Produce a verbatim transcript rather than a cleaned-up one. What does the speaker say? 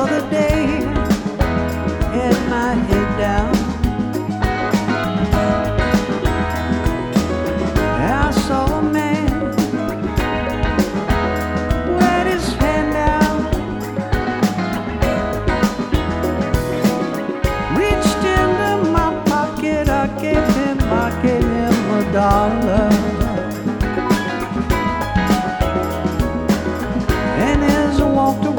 other day, had my head down, I saw a man with his hand out, reached into my pocket, I gave him, I gave him a dollar.